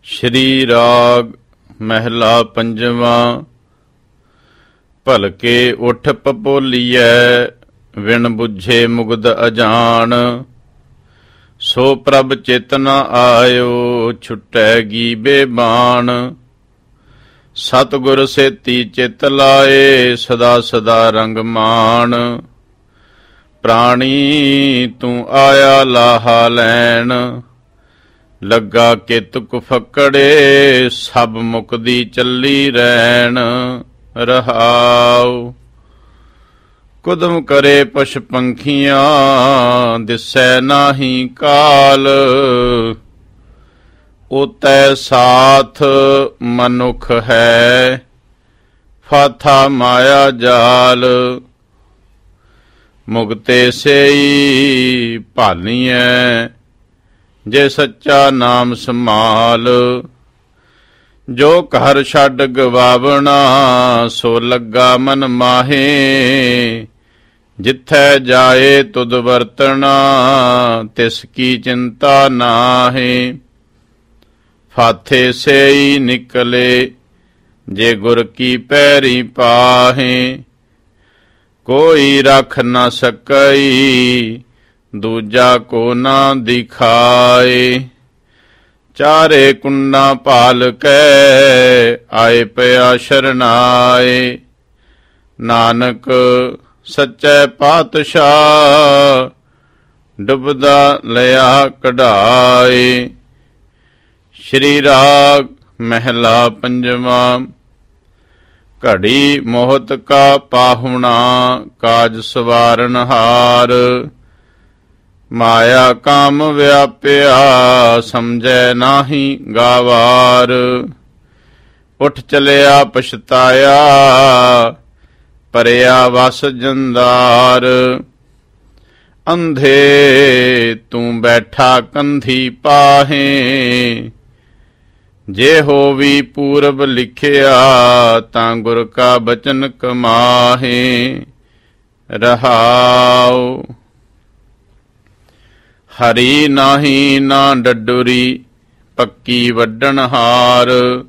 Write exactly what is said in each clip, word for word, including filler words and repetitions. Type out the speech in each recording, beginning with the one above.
ਸ਼੍ਰੀ ਰਾਗ ਮਹਿਲਾ ਪੰਜਵਾਂ। ਭਲਕੇ ਉਠ ਪਪੋਲੀਐ ਵਿਣ ਬੁੱਝੇ ਮੁਗਧ ਅਜਾਣ। ਸੋ ਪ੍ਰਭ ਚਿਤ ਨ ਆਇਓ ਛੁਟੈਗੀ ਬੇਬਾਣ। ਸਤਿਗੁਰ ਸੇਤੀ ਚਿਤ ਲਾਏ ਸਦਾ ਸਦਾ ਰੰਗ ਮਾਣ। ਪ੍ਰਾਣੀ ਤੂੰ ਆਇਆ ਲਾਹਾ ਲੈਣ। ਲੱਗਾ ਕਿਤ ਕੁਫਕੜੇ ਸਭ ਮੁਕਦੀ ਚੱਲੀ ਰਹਿਣ। ਰਹਾਉ ਕੁਦਮ ਕਰੇ ਪਸ਼ ਪੰਖੀਆਂ ਦਿਸੈ ਨਾਹੀ ਕਾਲ। ਉਤੈ ਸਾਥ ਮਨੁਖ ਹੈ ਫਾਥਾ ਮਾਇਆ ਜਾਲ। ਮੁਕਤੇ ਸੇਈ ਭਾਲੀਐ ਜੇ ਸੱਚਾ ਨਾਮ ਸਮਾਲ। ਜੋ ਘਰ ਛੱਡ ਗਵਾਵਣਾ ਸੋ ਲੱਗਾ ਮਨ ਮਾਹੇ। ਜਿੱਥੈ ਜਾਏ ਤੁਧ ਵਰਤਣਾ ਤਿਸ ਕੀ ਚਿੰਤਾ ਨਾਹੀ। ਫਾਥੇ ਸੇਈ ਨਿਕਲੇ ਜੇ ਗੁਰ ਕੀ ਪੈਰੀ ਪਾਹੇ। ਕੋਈ ਰੱਖ ਨਾ ਸਕਈ ਦੂਜਾ ਕੋ ਨਾ ਦਿਖਾਏ। ਚਾਰੇ ਕੁੰਡਾ ਭਾਲ ਕੇ ਆਏ ਪਿਆ ਸ਼ਰਨਾਏ। ਨਾਨਕ ਸੱਚੇ ਪਾਤਸ਼ਾਹ ਡੁੱਬਦਾ ਲਿਆ ਕਢਾਏ। ਸ਼੍ਰੀ ਰਾਗ ਮਹਿਲਾ ਪੰਜਵਾਂ। ਘੜੀ ਮੋਹਤ ਕਾ ਪਾਹੁਣਾ ਕਾਜ ਸਵਾਰਨ ਹਾਰ। ਮਾਇਆ ਕਾਮ ਵਿਆਪਿਆ ਸਮਝੈ ਨਾਹੀ ਗਾਵਾਰ। ਉਠ ਚਲਿਆ ਪਛਤਾਇਆ ਪਰਿਆ ਵਸ ਜੰਦਾਰ। ਅੰਧੇ ਤੂੰ ਬੈਠਾ ਕੰਧੀ ਪਾਹੇ। ਜੇ ਹੋਵੀ ਪੂਰਬ ਲਿਖਿਆ ਤਾਂ ਗੁਰ ਕਾ ਬਚਨ ਕਮਾਹੇ। ਰਹਾਉ ਹਰੀ ਨਾਹੀ ਨਾ ਡੱਡੁਰੀ ਪੱਕੀ ਵੱਢਣ ਹਾਰ।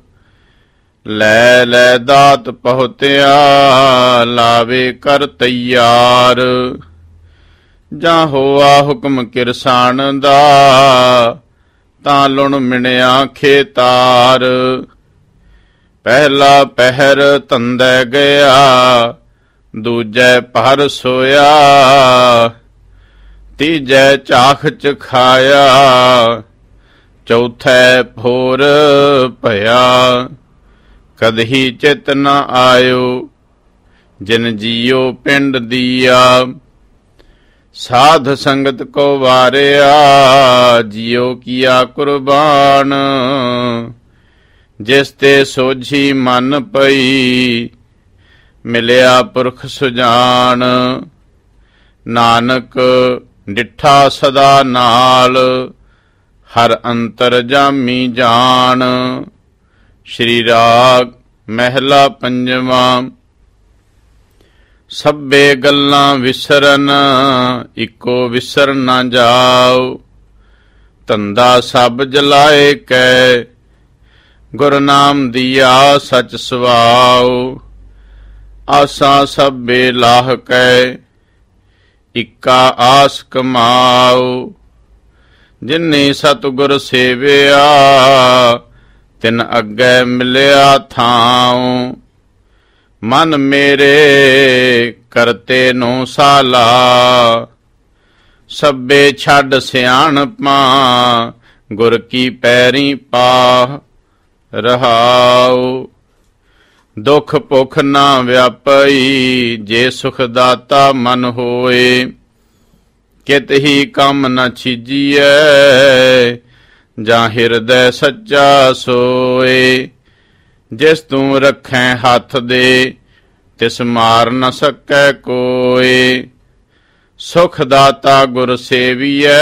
ਲੈ ਲੈ ਦਾਤ ਪਹੁਤਿਆ ਲਾਵੇ ਕਰ ਤੈਆਰ। ਜਾਂ ਹੋਆ ਹੁਕਮ ਕਿਰਸਾਨ ਦਾ ਤਾਂ ਲੁਣ ਮਿਣਿਆ ਖੇਤਾਰ। ਪਹਿਲਾ ਪਹਿਰ ਧੰਦੇ ਗਿਆ ਦੂਜੈ ਪਹਰ ਸੋਇਆ। ਤੀਜੈ ਚਾਖ ਚ ਖਾਇਆ ਚੌਥੈ ਭੋਰ ਭਇਆ। ਕਦਹੀ ਚਿਤ ਨ ਆਇਓ ਜਿਨ ਜੀਓ ਪਿੰਡ ਦੀਆ। ਸਾਧ ਸੰਗਤ ਕੋ ਵਾਰਿਆ ਜੀਓ ਕੀਆ ਕੁਰਬਾਨ। ਜਿਸ ਤੇ ਸੋਝੀ ਮਨ ਪਈ ਮਿਲਿਆ ਪੁਰਖ ਸੁਜਾਨ। ਨਾਨਕ ਡਿਠਾ ਸਦਾ ਨਾਲ ਹਰ ਅੰਤਰ ਜਾਮੀ ਜਾਣ। ਸ਼੍ਰੀ ਰਾਗ ਮਹਿਲਾ ਪੰਜਵਾਂ। ਸਭੇ ਗੱਲਾਂ ਵਿਸਰਨ ਇੱਕੋ ਵਿਸਰ ਨਾ ਜਾਓ। ਧੰਦਾ ਸਭ ਜਲਾਏ ਕੈ ਗੁਰ ਨਾਮ ਦੀਆ ਸਚ ਸਵਾਓ। ਆਸਾਂ ਸਭੇ ਲਾਹ ਕੈ ਇੱਕਾ ਆਸ ਕਮਾਓ। ਜਿਨੇ ਸਤਿਗੁਰ ਸੇਵਿਆ ਤਿਨ ਅੱਗੇ ਮਿਲਿਆ ਥਾਉ। ਮਨ ਮੇਰੇ ਕਰਤੇ ਨੂੰ ਸਾਲਾ ਸਭੇ ਛੱਡ ਸਿਆਣਪਾਂ ਗੁਰ ਕੀ ਪੈਰੀ ਪਾ। ਰਹਾਉ ਦੁਖ ਭੁਖ ਨਾ ਵਿਆਪਈ ਜੇ ਸੁਖ ਦਾਤਾ ਮਨ ਹੋਏ। ਕਿਤ ਹੀ ਕੰਮ ਨ ਛੀਜੀਐ ਜਾਂ ਹਿਰਦੈ ਸੱਚਾ ਸੋਏ। ਜਿਸ ਤੂੰ ਰੱਖੈ ਹੱਥ ਦੇ ਤਿਸ ਮਾਰ ਨ ਸਕੈ ਕੋਏ। ਸੁਖ ਦਾਤਾ ਗੁਰ ਸੇਵੀਐ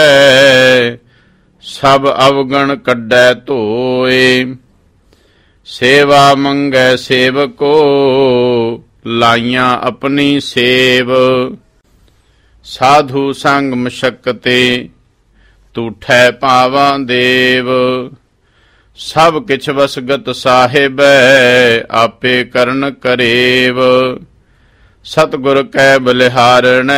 ਸਭ ਅਵਗਣ ਕੱਢੈ ਧੋਏ। ਸੇਵਾ ਮੰਗੈ ਸੇਵਕੋ ਲਾਈਆਂ ਆਪਣੀ ਸੇਵ। ਸਾਧੂ ਸੰਗ ਮਸ਼ਕਤੇ ਤੂਠੈ ਪਾਵਾਂ ਦੇਵ। ਸਭ ਕਿਛ ਵਸਗਤ ਸਾਹਿਬੈ, ਆਪੇ ਕਰਨ ਕਰੇਵ। ਸਤਿਗੁਰ ਕੈ ਬਲਿਹਾਰਣੈ,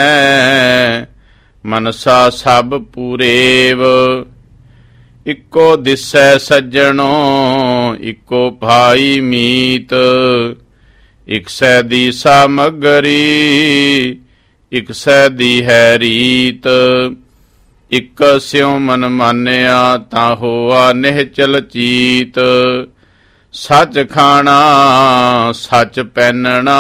ਮਨਸਾ ਸਭ ਪੂਰੇਵ। ਇੱਕੋ ਦਿਸੈ ਸੱਜਣੋ, ਇੱਕੋ ਭਾਈ ਮੀਤ। ਇਕ ਸੈ ਦੀ ਸਾਮਗਰੀ, ਇਕ ਸੈ ਦੀ ਹੈ ਰੀਤ। ਇਕ ਸਿਉ ਮਨ ਮਾਨਿਆ, ਤਾਂ ਹੋਆ ਨਿਹਚਲ ਚੀਤ। ਸੱਚ ਖਾਣਾ ਸੱਚ ਪਹਿਨਣਾ,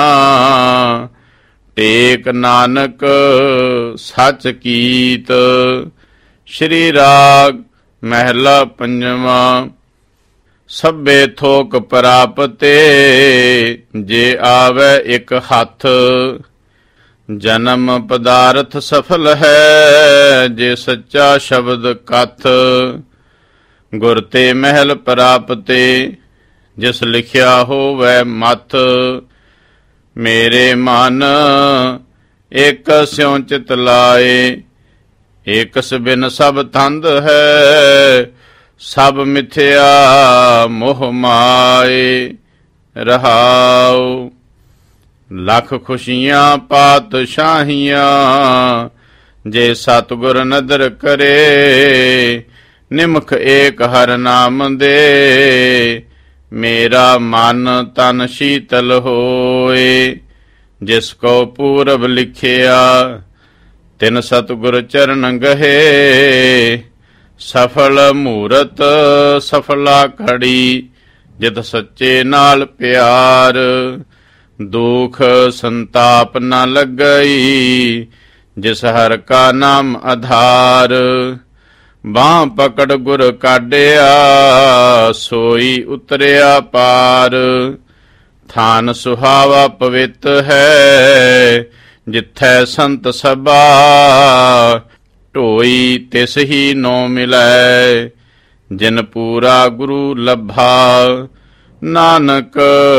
ਟੇਕ ਨਾਨਕ ਸੱਚ ਕੀਤ। ਸ਼੍ਰੀ ਰਾਗ ਮਹਿਲਾ ਪੰਜਵਾਂ। ਸਭੇ ਥੋਕ ਪ੍ਰਾਪਤੇ, ਜੇ ਆਵੈ ਇਕ ਹੱਥ। ਜਨਮ ਪਦਾਰਥ ਸਫਲ ਹੈ, ਜੇ ਸੱਚਾ ਸ਼ਬਦ ਕਥ। ਗੁਰ ਤੇ ਮਹਿਲ ਪ੍ਰਾਪਤੇ, ਜਿਸ ਲਿਖਿਆ ਹੋਵੈ ਮਥ। ਮੇਰੇ ਮਨ ਇਕ ਸਿਉ ਚਿਤ ਲਾਏ, ਏਕਸ ਬਿਨ ਸਭ ਤੰਦ ਹੈ। ਸਭ ਮਿਥਿਆ ਮੋਹ ਮਾਏ, ਰਹਾਉ। ਲੱਖ ਖੁਸ਼ੀਆਂ ਪਾਤਸ਼ਾਹੀਆਂ, ਜੇ ਸਤਿਗੁਰ ਨਦਰ ਕਰੇ। ਨਿਮਖ ਏਕ ਹਰ ਨਾਮ ਦੇ, ਮੇਰਾ ਮਨ ਤਨ ਸ਼ੀਤਲ ਹੋਏ। ਜਿਸ ਕੋ ਪੂਰਬ ਲਿਖਿਆ, ਤਿਨ ਸਤਿਗੁਰ ਚਰਨ ਗਹੇ। ਸਫਲ ਮੂਰਤ ਸਫਲਾ ਘੜੀ, ਜਿਤ ਸੱਚੇ ਨਾਲ ਪਿਆਰ। ਦੁਖ ਸੰਤਾਪ ਨ ਲੱਗਈ, ਜਿਸ ਹਰ ਕਾ ਨਾਮ ਆਧਾਰ। ਬਾਂਹ ਪਕੜ ਗੁਰ ਕਾਢਿਆ, ਸੋਈ ਉਤਰਿਆ ਪਾਰ। ਥਾਨ ਸੁਹਾਵਾ ਪਵਿੱਤ ਹੈ, ਜਿਥੈ ਸੰਤ ਸਭਾ। ਢੋਈ ਤਿਸ ਹੀ ਨੋ ਮਿਲੈ, ਜਿਨ ਪੂਰਾ ਗੁਰੂ ਲੱਭਾ। ਨਾਨਕ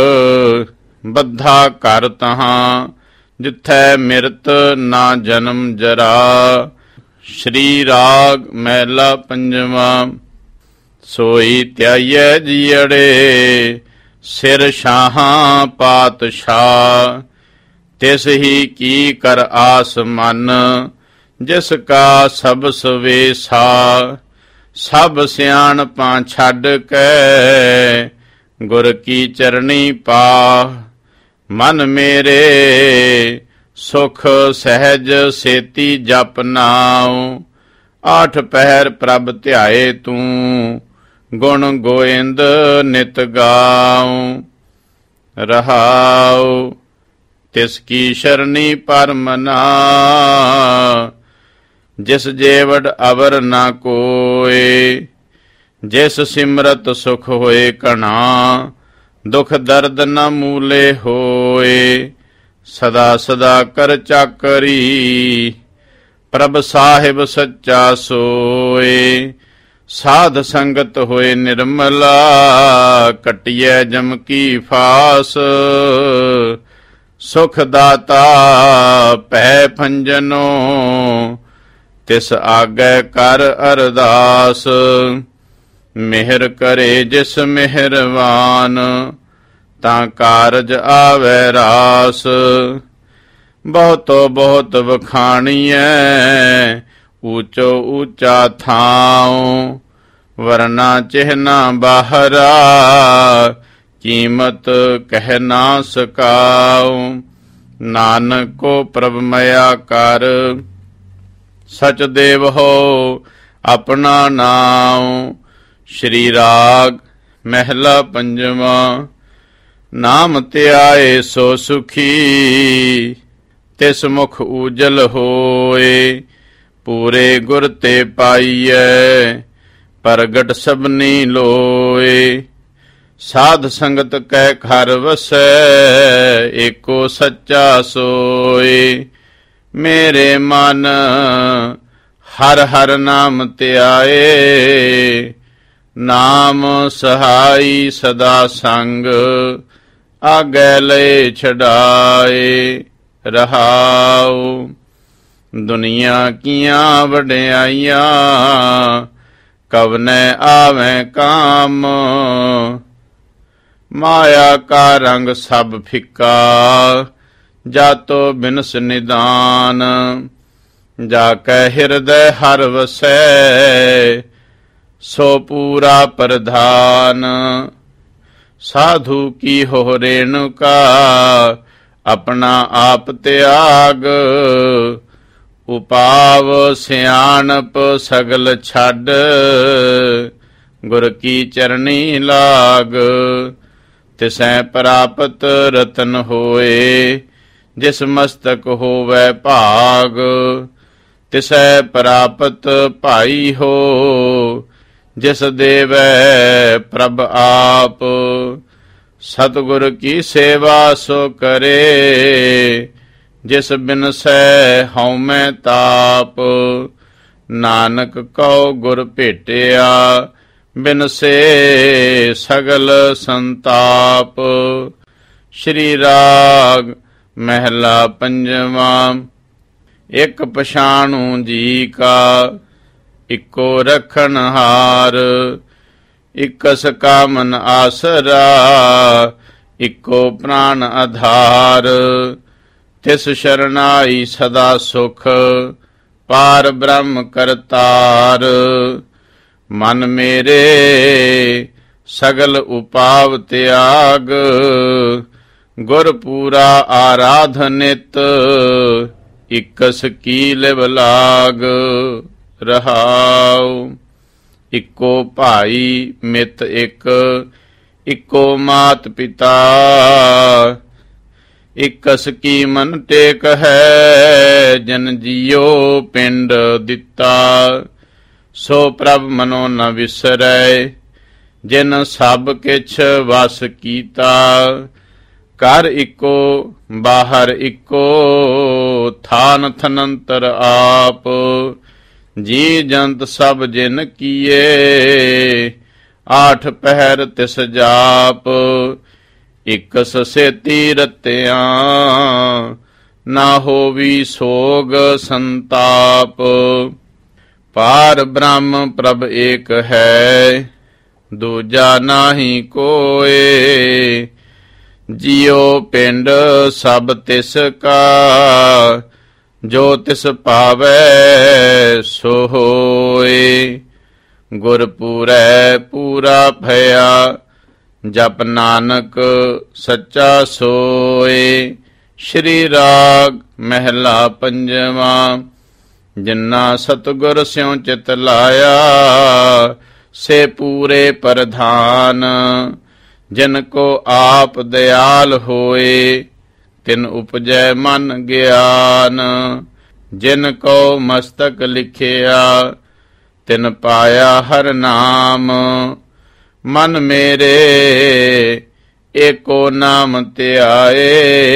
ਬੱਧਾ ਘਰ ਤਹਾਂ, ਜਿਥੈ ਮਿਰਤ ਨਾ ਜਨਮ ਜਰਾ। ਸ਼੍ਰੀ ਰਾਗ ਮਹਿਲਾ ਪੰਜਵਾਂ। ਸੋਈ ਧਿਆਈਐ ਜੀਅੜੇ, ਸਿਰ ਸ਼ਾਹਾਂ ਪਾਤਸ਼ਾਹ। ਤਿਸ ਹੀ ਕੀ ਕਰ ਆਸ ਮਨ, ਜਿਸ ਕਾ ਸਭ ਸਵੇਸਾ। ਸਭ ਸਿਆਣਪਾਂ ਛੱਡ ਕੇ, ਗੁਰ ਕੀ ਚਰਣੀ ਪਾ। ਮਨ ਮੇਰੇ ਸੁਖ ਸਹਿਜ, ਸੇਤੀ ਜਪ ਨਾਉ। ਆਠ ਪਹਿਰ ਪ੍ਰਭ ਧਿਆਏ ਤੂੰ, ਗੁਣ ਗੋਇੰਦ ਨਿਤ ਗਾਉ। ਰਹਾਉ। ਤਿਸ ਕੀ ਸ਼ਰਣੀ ਪਰਮਨਾ, ਜਿਸ ਜੇਵੜ ਅਵਰ ਨਾ ਕੋਏ। ਜਿਸ ਸਿਮਰਤ ਸੁਖ ਹੋਏ ਘਣਾ, ਦੁਖ ਦਰਦ ਨ ਮੂਲੇ ਹੋਏ। ਸਦਾ ਸਦਾ ਕਰ ਚਾਕਰੀ, ਪ੍ਰਭ ਸਾਹਿਬ ਸੱਚਾ ਸੋਏ। ਸਾਧ ਸੰਗਤ ਹੋਏ ਨਿਰਮਲਾ, ਕਟਿਐ ਜਮ ਕੀ ਫਾਸ। ਸੁਖ ਦਾਤਾ ਭੈ ਭੰਜਨੋ, ਤਿਸ ਆਗੈ ਕਰ ਅਰਦਾਸ। ਮਿਹਰ ਕਰੇ ਜਿਸ ਮਿਹਰਵਾਨ, ਤਾਂ ਕਾਰਜ ਆਵੈ ਰਾਸ। ਬਹੁਤੋ ਬਹੁਤ ਵਖਾਣੀਐ, ਊਚੋ ਊਚਾ ਥਾਉ। ਵਰਨਾ ਚਿਹਨਾ ਬਾਹਰਾ, ਕੀਮਤ ਕਹਿ ਨਾ ਸਕਾਉ। ਨਾਨਕ ਕੋ ਪ੍ਰਭ ਮਇਆ ਕਰ, ਸਚ ਦੇਵ ਹੋ ਆਪਣਾ ਨਾਉ। ਸ਼੍ਰੀ ਰਾਗ ਮਹਿਲਾ ਪੰਜਵਾਂ। ਨਾਮ ਧਿਆਏ ਸੋ ਸੁਖੀ, ਤਿਸ ਮੁਖ ਊਜਲ ਹੋਏ। ਪੂਰੇ ਗੁਰ ਤੇ ਪਾਈਐ, ਪ੍ਰਗਟ ਸਭਨੀ ਲੋਏ। ਸਾਧ ਸੰਗਤ ਕੈ ਘਰ ਵਸੈ, ਏਕੋ ਸੱਚਾ ਸੋਏ। ਮੇਰੇ ਮਨ ਹਰ ਹਰ ਨਾਮ ਧਿਆਏ। ਨਾਮ ਸਹਾਈ ਸਦਾ ਸੰਗ, ਆਗੈ ਲਏ ਛਡਾਏ। ਰਹਾਉ। ਦੁਨੀਆ ਕੀਆਂ ਵਡਿਆਈਆਂ, ਕਵਨੈ ਆਵੈ ਕਾਮ। ਮਾਇਆ ਕਾ ਰੰਗ ਸਭ ਫਿੱਕਾ, ਜਾਤੋ ਬਿਨਸ ਨਿਦਾਨ। ਜਾ ਕੈ ਹਿਰਦੈ ਹਰਿ ਵਸੈ, ਸੋ ਪੂਰਾ ਪ੍ਰਧਾਨ। ਸਾਧੂ ਕੀ ਹੋ ਰੇਣੁਕਾ, ਆਪਣਾ ਆਪ ਤਿਆਗ। ਉਪਾਵ ਸਿਆਣਪ ਸਗਲ ਛੱਡ, ਗੁਰ ਕੀ ਚਰਣੀ ਲਾਗ। ਤਿਸੈ ਪ੍ਰਾਪਤ ਰਤਨ ਹੋਏ, ਜਿਸ ਮਸਤਕ ਹੋਵੈ ਭਾਗ। ਤਿਸੈ ਪ੍ਰਾਪਤ ਭਾਈ ਹੋ, ਜਿਸ ਦੇਵੈ ਪ੍ਰਭ ਆਪ। ਸਤਿਗੁਰ ਕੀ ਸੇਵਾ ਸੋ ਕਰੇ, ਜਿਸ ਬਿਨਸੈ ਹਉਮੈ ਤਾਪ। ਨਾਨਕ ਕਉ ਗੁਰ ਭੇਟਿਆ, ਬਿਨਸੇ ਸਗਲ ਸੰਤਾਪ। ਸ਼੍ਰੀ ਰਾਗ ਮਹਿਲਾ ਪੰਜਵਾਂ। ਇੱਕ ਪਛਾਣੂ ਜੀ ਕਾ, ਇੱਕੋ ਰਖਣ ਹਾਰ। ਇਕਸ ਕਾਮਨ ਆਸਰਾ, ਇੱਕੋ ਪ੍ਰਾਨ ਆਧਾਰ। ਤਿਸ ਸ਼ਰਨਾਈ ਸਦਾ ਸੁਖ, ਪਾਰ ਬ੍ਰਹਮ ਕਰਤਾਰ। ਮਨ ਮੇਰੇ ਸਗਲ ਉਪਾਵ ਤਿਆਗ, ਗੁਰ ਪੂਰਾ ਆਰਾਧ ਨਿਤ। ਇਕਸ ਕੀ ਲਿਵ ਲਾਗ, ਰਹਾਉ। ਇੱਕੋ ਭਾਈ ਮਿਤ ਇੱਕ, ਇੱਕੋ ਮਾਤ ਪਿਤਾ। ਇਕਸ ਕੀ ਮਨ ਟੇਕ ਹੈ, ਜਨ ਜੀਓ ਪਿੰਡ ਦਿੱਤਾ। ਸੋ ਪ੍ਰਭ ਮਨੋ ਨ ਵਿਸਰੈ, ਜਿਨ ਸਭ ਕਿਛ ਵਸ ਕੀਤਾ। ਘਰ ਇੱਕੋ ਬਾਹਰ ਇੱਕੋ, ਥਾਨ ਥਨੰਤਰ ਆਪ। ਜੀ ਜੰਤ ਸਭ ਜਿਨ ਕੀਏ, ਆਠ ਪਹਿਰ ਤਿਸ ਜਾਪ। ਇਕਸ ਸੇਤੀ ਰਤਿਆਂ, ਨਾ ਹੋਵੀ ਸੋਗ ਸੰਤਾਪ। ਪਾਰ ਬ੍ਰਹਮ ਪ੍ਰਭ ਏਕ ਹੈ, ਦੂਜਾ ਨਾਹੀ ਕੋਏ। ਜਿਉ ਪਿੰਡ ਸਭ ਤਿਸ ਕਾ, ਜੋ ਤਿਸ ਪਾਵੈ ਸੋ ਹੋਏ। ਗੁਰ ਪੂਰੈ ਪੂਰਾ ਭਇਆ, ਜਪ ਨਾਨਕ ਸੱਚਾ ਸੋਏ। ਸ਼੍ਰੀ ਰਾਗ ਮਹਿਲਾ ਪੰਜਵਾਂ। ਜਿਨ੍ਹਾਂ ਸਤਿਗੁਰ ਸਿਉ ਚਿਤ ਲਾਇਆ, ਸੇ ਪੂਰੇ ਪ੍ਰਧਾਨ। ਜਿਨ ਕੋ ਆਪ ਦਿਆਲ ਹੋਏ, ਤਿਨ ਉਪਜੈ ਮਨ ਗਿਆਨ। ਜਿਨ ਕੋ ਮਸਤਕ ਲਿਖਿਆ, ਤਿਨ ਪਾਇਆ ਹਰ ਨਾਮ। ਮਨ ਮੇਰੇ ਏਕੋ ਨਾਮ ਧਿਆਏ,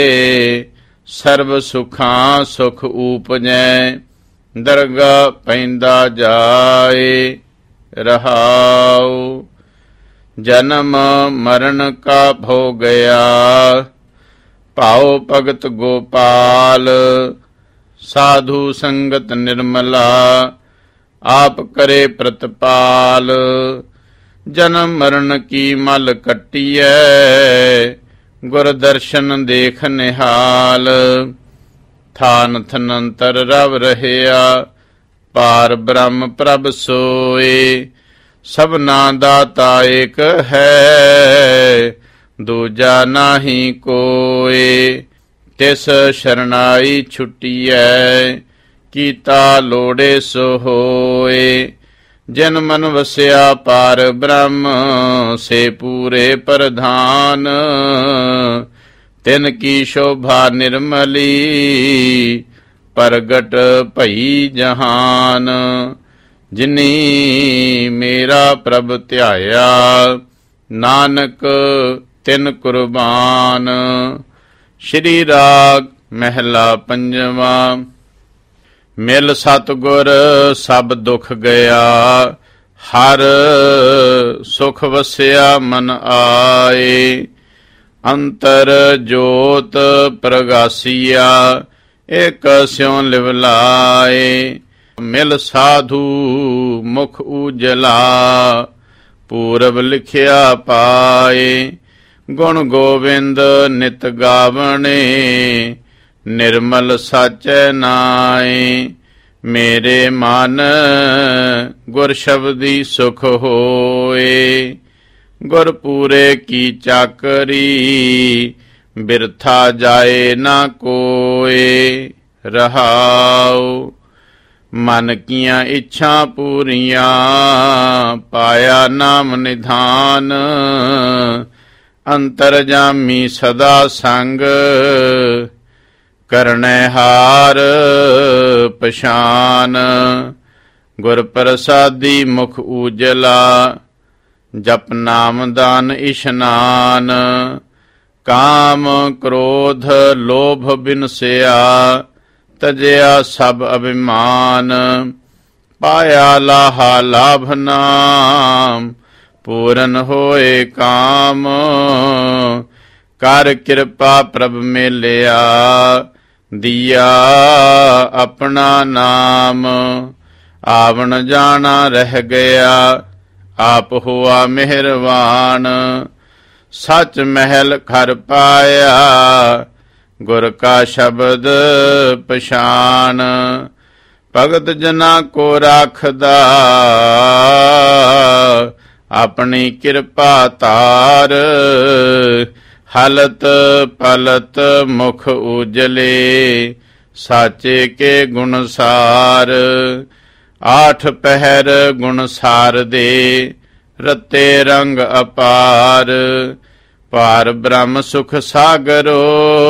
ਸਰਬ ਸੁਖਾਂ ਸੁਖ ਊਪਜੈ। ਦਰਗਾ ਪੈਂਦਾ ਜਾਏ, ਰਹਾਉ। ਜਨਮ ਮਰਨ ਕਾ ਭੋ ਗਿਆ, ਭਾਉ ਭਗਤ ਗੋਪਾਲ। ਸਾਧੂ ਸੰਗਤ ਨਿਰਮਲਾ, ਆਪ ਕਰੇ ਪ੍ਰਤਪਾਲ। ਜਨਮ ਮਰਨ ਕੀ ਮਲ ਕੱਟੀਐ, ਗੁਰ ਦਰਸ਼ਨ ਦੇਖ ਨਿਹਾਲ। ਥਾਨ ਥਨੰਤਰ ਰਵ ਰਹਿਆ, ਪਾਰ ਬ੍ਰਹਮ ਪ੍ਰਭ ਸੋਏ। ਸਭਨਾ ਦਾਤਾ ਏਕ ਹੈ, ਦੂਜਾ ਨਾਹੀ ਕੋਏ। ਤਿਸ ਸ਼ਰਨਾਈ ਛੁਟੀਐ, ਕੀਤਾ ਲੋੜੇ ਸੋ ਹੋਏ। ਜਿਨ ਮਨ ਵਸਿਆ ਪਾਰ ਬ੍ਰਹਮ, ਸੇ ਪੂਰੇ ਪ੍ਰਧਾਨ। ਤਿਨ ਕੀ ਸ਼ੋਭਾ ਨਿਰਮਲੀ, ਪ੍ਰਗਟ ਭਈ ਜਹਾਨ। ਜਿਨੀ ਮੇਰਾ ਪ੍ਰਭ ਧਿਆਇਆ, ਨਾਨਕ ਤਿਨ ਕੁਰਬਾਨ। ਸ਼੍ਰੀ ਰਾਗ ਮਹਿਲਾ ਪੰਜਵਾਂ। ਮਿਲ ਸਤਿਗੁਰ ਸਭ ਦੁਖ ਗਿਆ, ਹਰ ਸੁਖ ਵਸਿਆ ਮਨ ਆਏ। ਅੰਤਰ ਜੋਤ ਪ੍ਰਗਾਸੀਆ, ਏਕ ਸਿਉ ਲਿਵ ਲਾਏ। ਮਿਲ ਸਾਧੂ ਮੁਖ ਉਜਲਾ, ਪੂਰਬ ਲਿਖਿਆ ਪਾਏ। ਗੁਣ ਗੋਬਿੰਦ ਨਿਤ ਗਾਵਣੇ, ਨਿਰਮਲ ਸਾਚੈ ਨਾਏ। ਮੇਰੇ ਮਨ ਗੁਰ ਸ਼ਬਦੀ ਸੁਖ ਹੋਏ, ਗੁਰ ਪੂਰੇ ਕੀ ਚਾਕਰੀ, ਬਿਰਥਾ ਜਾਏ ਨਾ ਕੋਏ। ਰਹਾਉ ਮਨ ਕੀਆਂ ਇੱਛਾ ਪੂਰੀਆਂ, ਪਾਇਆ ਨਾਮ ਨਿਧਾਨ। ਅੰਤਰਜਾਮੀ ਸਦਾ ਸੰਗ, ਕਰਨੈ ਹਾਰ ਪਛਾਨ। ਗੁਰ ਪ੍ਰਸਾਦੀ ਮੁਖ ਉਜਲਾ, ਜਪ ਨਾਮ ਦਾਨ ਇਸ਼ਨਾਨ। ਕਾਮ ਕ੍ਰੋਧ ਲੋਭ ਬਿਨਸਿਆ, ਤਜਿਆ ਸਭ ਅਭਿਮਾਨ। ਪਾਇਆ ਲਾਹਾ ਲਾਭ ਨਾਮ, ਪੂਰਨ ਹੋਏ ਕਾਮ। ਕਰ ਕਿਰਪਾ ਪ੍ਰਭ ਮੇਲਿਆ, ਦੀਆ ਆਪਣਾ ਨਾਮ। ਆਵਣ ਜਾਣਾ ਰਹਿ ਗਿਆ, ਆਪ ਹੋਆ ਮਿਹਰਵਾਨ। ਸੱਚ ਮਹਿਲ ਘਰ ਪਾਇਆ, ਗੁਰ ਕਾ ਸ਼ਬਦ ਪਛਾਨ। ਭਗਤ ਜਨਾ ਕੋ ਰਾਖਦਾ, ਆਪਣੀ ਕਿਰਪਾ ਧਾਰ। ਹਲਤ ਪਲਤ ਮੁਖ ਉਜਲੇ, ਸਾਚੇ ਕੇ ਗੁਣ ਸਾਰ। ਆਠ ਪਹਿਰ ਗੁਣ ਸਾਰ ਦੇ, ਰਤੇ ਰੰਗ ਅਪਾਰ। ਪਾਰ ਬ੍ਰਹਮ ਸੁਖ ਸਾਗਰੋ,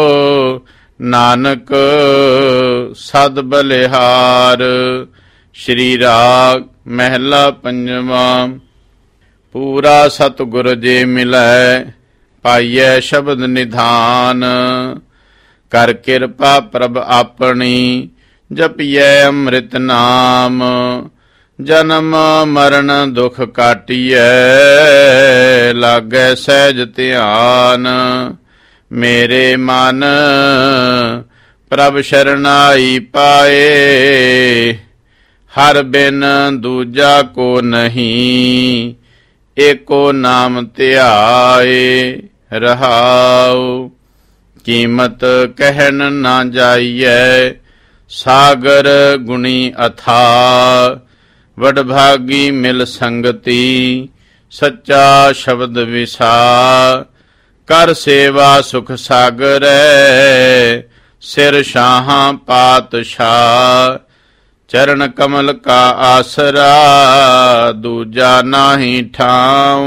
ਨਾਨਕ ਸਦ ਬਲਿਹਾਰ। ਸ਼੍ਰੀ ਰਾਗ ਮਹਿਲਾ ਪੰਜਵਾਂ। ਪੂਰਾ ਸਤਿਗੁਰ ਜੇ ਮਿਲੈ, ਪਾਈਐ ਸ਼ਬਦ ਨਿਧਾਨ। ਕਰ ਕਿਰਪਾ ਪ੍ਰਭ ਆਪਣੀ, ਜਪੀਐ ਅੰਮ੍ਰਿਤ ਨਾਮ। ਜਨਮ ਮਰਨ ਦੁਖ ਕਾਟੀਐ, ਲਾਗੈ ਸਹਿਜ ਧਿਆਨ। ਮੇਰੇ ਮਨ ਪ੍ਰਭ ਸ਼ਰਨਾਈ ਪਾਏ, ਹਰ ਬਿਨ ਦੂਜਾ ਕੋ ਨਹੀਂ। ਏਕੋ ਨਾਮ ਧਿਆਏ। ਰਹਾਉ ਕੀਮਤ ਕਹਿਣ ਨਾ ਜਾਈਐ, ਸਾਗਰ ਗੁਣੀ ਅਥਾ। ਵਡਭਾਗੀ ਮਿਲ ਸੰਗਤੀ, ਸੱਚਾ ਸ਼ਬਦ ਵਿਸਾ। ਕਰ ਸੇਵਾ ਸੁਖ ਸਾਗਰੈ, ਸਿਰ ਸ਼ਾਹਾਂ ਪਾਤਸ਼ਾਹ। ਚਰਨ ਕਮਲ ਕਾ ਆਸਰਾ, ਦੂਜਾ ਨਾਹੀ ਠਾਉ।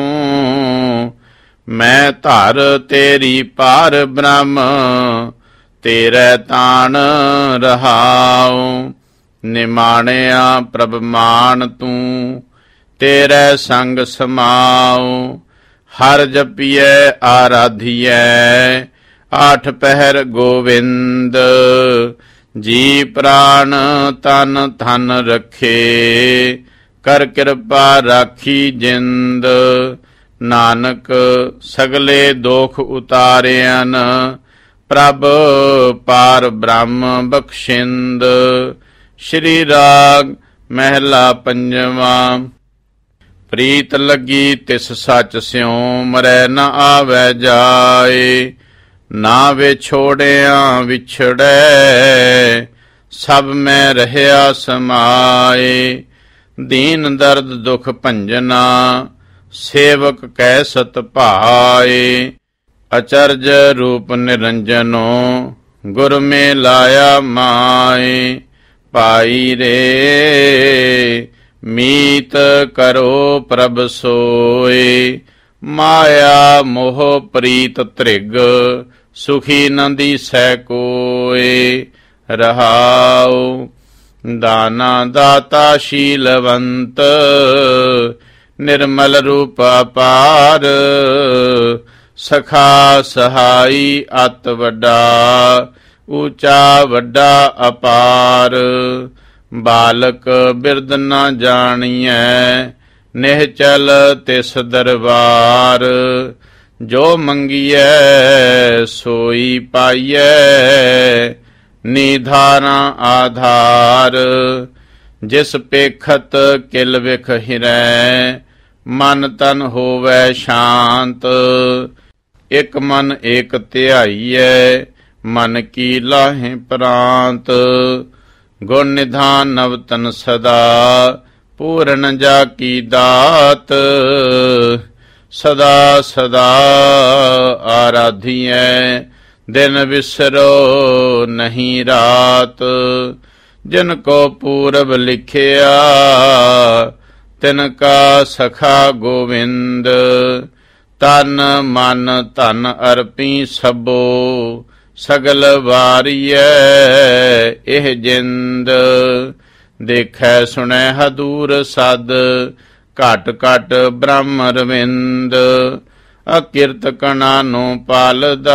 ਮੈਂ ਧਰ ਤੇਰੀ ਪਾਰ ਬ੍ਰਹਮ, ਤੇਰੇ ਤਾਣ ਰਹਾਉ। ਨਿਮਾਣਿਆ ਪ੍ਰਭ ਮਾਨ ਤੂੰ, ਤੇਰੇ ਸੰਗ ਸਮਾਉ। ਹਰ ਜਪੀਐ ਆਰਾਧੀਐ, ਆਠ ਪਹਿਰ ਗੋਵਿੰਦ। ਜੀ ਪ੍ਰਾਣ ਤਨ ਧਨ ਰਖੇ, ਕਰ ਕਿਰਪਾ ਰਾਖੀ ਜਿੰਦ। ਨਾਨਕ ਸਗਲੇ ਦੋਖ ਉਤਾਰਿਆਨ, ਪ੍ਰਭ ਪਾਰ ਬ੍ਰਹਮ ਬਖਸ਼ਿੰਦ। ਸ਼੍ਰੀ ਰਾਗ ਮਹਿਲਾ ਪੰਜਵਾਂ। ਪ੍ਰੀਤ ਲੱਗੀ ਤਿਸ ਸੱਚ ਸਿਉ, ਮਰੈ ਨ ਆਵੈ ਜਾਏ। ਨਾ ਵਿਛੋੜਿਆ ਵਿਛੜੈ, ਸਭ ਮੈਂ ਰਹਿਆ ਸਮਾਏ। ਦੀਨ ਦਰਦ ਦੁਖ ਭੰਜਨਾ, ਸੇਵਕ ਕੈ ਸਤ ਭਾਏ। ਅਚਰਜ ਰੂਪ ਨਿਰੰਜਨੋ, ਗੁਰ ਮੇ ਲਾਇਆ ਮਾਏ। ਪਾਈ ਰੇ ਮੀਤ ਕਰੋ ਪ੍ਰਭ ਸੋਏ। ਮਾਇਆ ਮੋਹ ਪ੍ਰੀਤ ਤ੍ਰਿਗ, ਸੁਖੀ ਨ ਦੀਸੈ ਕੋਏ। ਰਹਾਉ ਦਾਨਾ ਦਾਤਾ ਸ਼ੀਲਵੰਤ, ਨਿਰਮਲ ਰੂਪ ਅਪਾਰ। ਸਖਾ ਸਹਾਈ ਅਤ ਵੱਡਾ, ਉੱਚਾ ਵੱਡਾ ਅਪਾਰ। ਬਾਲਕ ਬਿਰਦ ਨ ਜਾਣੀਐ, ਨਿਹਚਲ ਤਿਸ ਦਰਬਾਰ। ਜੋ ਮੰਗੀਐ ਸੋਈ ਪਾਈਐ, ਨਿਧਾਰਾ ਆਧਾਰ। ਜਿਸ ਪੇਖਤ ਕਿਲ ਵਿਖ ਹਿਰੈ, ਮਨ ਤਨ ਹੋਵੈ ਸ਼ਾਂਤ। ਇਕ ਮਨ ਏਕ ਧਿਆਈਐ, ਮਨ ਕੀ ਲਾਹੇ ਪ੍ਰਾਂਤ। ਗੁਣ ਨਿਧਾਨ ਨਵਤਨ ਸਦਾ, ਪੂਰਨ ਜਾ ਕੀ ਦਾਤ। ਸਦਾ ਸਦਾ ਆਰਾਧੀਐ, ਦਿਨ ਵਿਸਰੋ ਨਹੀਂ ਰਾਤ। ਜਿਨ ਕੋ ਪੂਰਬ ਲਿਖਿਆ, ਤਿਨ ਕਾ ਸਖਾ ਗੋਵਿੰਦ। ਤਨ ਮਨ ਧਨ ਅਰਪੀ ਸਭੋ, ਸਗਲ ਵਾਰੀਐ ਇਹ ਜਿੰਦ। ਦੇਖੈ ਸੁਣੈ ਹਦੂਰ ਸਦ, ਘਟ ਘਟ ਬ੍ਰਹਮ ਰਵਿੰਦ। ਅਕਿਰਤ ਕਣਾ ਨੂੰ ਪਾਲਦਾ,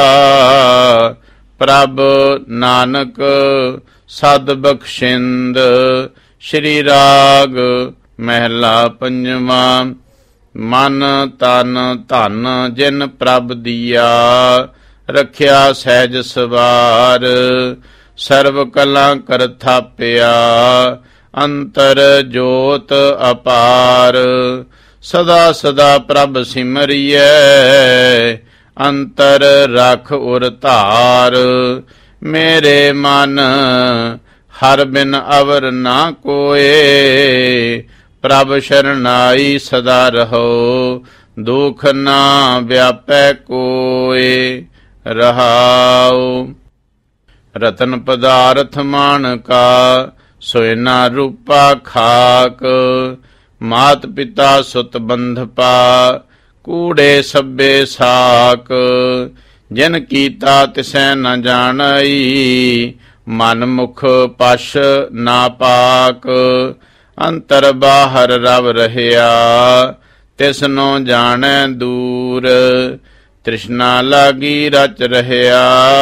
ਪ੍ਰਭ ਨਾਨਕ ਸਦ ਬਖਸ਼ਿੰਦ। ਸ਼੍ਰੀ ਰਾਗ ਮਹਿਲਾ ਪੰਜਵਾਂ। ਮਨ ਤਨ ਧਨ ਜਿਨ ਪ੍ਰਭ ਦੀਆ, ਰਖਿਆ ਸਹਿਜ ਸਵਾਰ। ਸਰਬ ਕਲਾ ਕਰ ਥਾਪਿਆ, ਅੰਤਰ ਜੋਤ ਅਪਾਰ। ਸਦਾ ਸਦਾ ਪ੍ਰਭ ਸਿਮਰਿਐ, ਅੰਤਰ ਰਖ ਉਰ ਧਾਰ। ਮੇਰੇ ਮਨ ਹਰ ਬਿਨ ਅਵਰ ਨਾ ਕੋਏ, ਪ੍ਰਭ ਸ਼ਰਨਾਈ ਸਦਾ ਰਹੋ। ਦੁਖ ਨਾ ਵਿਆਪੈ ਕੋਏ, ਰਹਾਉ। ਰਤਨ ਪਦਾਰਥ ਮਾਣਕਾ, ਸੋਇਨਾ ਰੂਪਾ ਖਾਕ। ਮਾਤ ਪਿਤਾ ਸੁਤ ਬੰਧਪਾ, ਕੂੜੇ ਸਭੇ ਸਾਕ। ਜਿਨ ਕੀਤਾ ਤਿਸੈ ਨ ਜਾਣਈ, ਮਨ ਮੁਖ ਪਸ਼ ਨਾ ਪਾਕ। ਅੰਤਰ ਬਾਹਰ ਰਵ ਰਹਿਆ, ਤਿਸਨੋ ਜਾਣੈ ਦੂਰ। ਤ੍ਰਿਸ਼ਨਾ ਲਾਗੀ ਰਚ ਰਹਿਆ,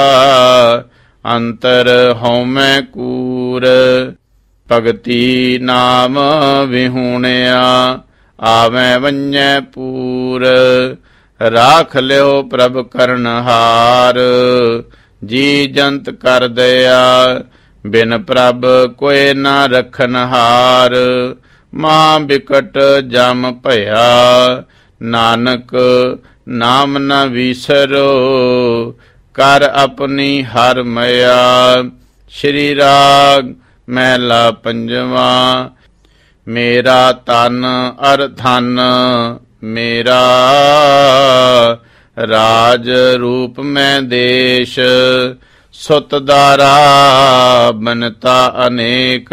ਅੰਤਰ ਹਉਮੈ ਕੂਰ। ਭਗਤੀ ਨਾਮ ਵਿਹੂਣਿਆ, ਆਵੈ ਵੰਜੈ ਪੂਰ। ਰਾਖ ਲਿਓ ਪ੍ਰਭ ਕਰਨਹਾਰ, ਜੀ ਜੰਤ ਕਰ ਦਇਆ। ਬਿਨ ਪ੍ਰਭ ਕੋਇ ਨਾ ਰਖਨਹਾਰ, ਮਾਂ ਬਿਕਟ ਜਮ ਭਇਆ। ਨਾਨਕ ਨਾਮ ਨ ਵਿਸਰੋ, ਕਰ ਆਪਣੀ ਹਰ ਮਇਆ। ਸ਼੍ਰੀ ਰਾਗ ਮਹਿਲਾ ਪੰਜਵਾਂ। ਮੇਰਾ ਤਨ ਅਰ ਧਨ ਮੇਰਾ, ਰਾਜ ਰੂਪ ਮੈਂ ਦੇਸ਼। ਸੁਤ ਦਾਰਾ ਬਨਤਾ ਅਨੇਕ,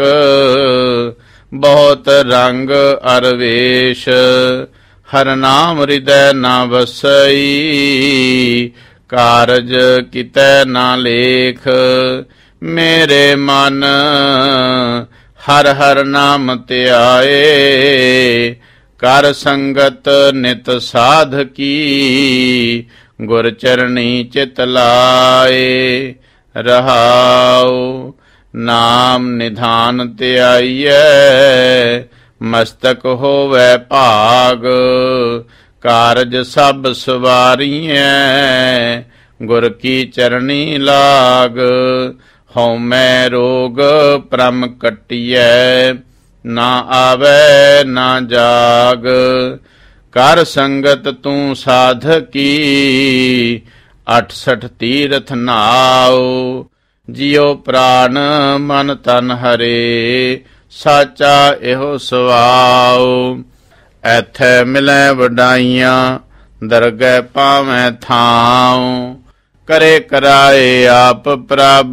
ਬਹੁਤ ਰੰਗ ਅਰ ਵੇਸ਼। ਹਰ ਨਾਮ ਹਿਰਦੈ ਨਾ ਵਸਈ, ਕਾਰਜ ਕਿਤੈ ਨਾ ਲੇਖ। ਮੇਰੇ ਮਨ ਹਰ ਹਰ ਨਾਮ ਧਿਆਏ, ਕਰ ਸੰਗਤ ਨਿਤ ਸਾਧ ਕੀ। ਗੁਰ ਚਰਣੀ ਚਿਤ ਲਾਏ, ਰਹਾਉ। ਨਾਮ ਨਿਧਾਨ ਧਿਆਈਐ, ਮਸਤਕ ਹੋਵੈ ਭਾਗ। ਕਾਰਜ ਸਭ ਸਵਾਰੀਐ, ਗੁਰ ਕੀ ਚਰਣੀ ਲਾਗ। ਹਉਮੈ ਰੋਗ ਭ੍ਰਮ ਕੱਟੀਐ, ਨਾ ਆਵੈ ਨਾ ਜਾਗ। ਕਰ ਸੰਗਤ ਤੂੰ ਸਾਧਕੀ, ਅਠਸਠ ਤੀਰਥ ਨਾਉ। ਜਿਉ ਪ੍ਰਾਨ ਮਨ ਤਨ ਹਰੇ, ਸਾਚਾ ਇਹੋ ਸਵਾਉ। ਐਥੈ ਮਿਲੈ ਵਡਾਈਆਂ, ਦਰਗਹਿ ਪਾਵੈ ਥਾਉ। ਕਰੇ ਕਰਾਏ ਆਪ ਪ੍ਰਭ,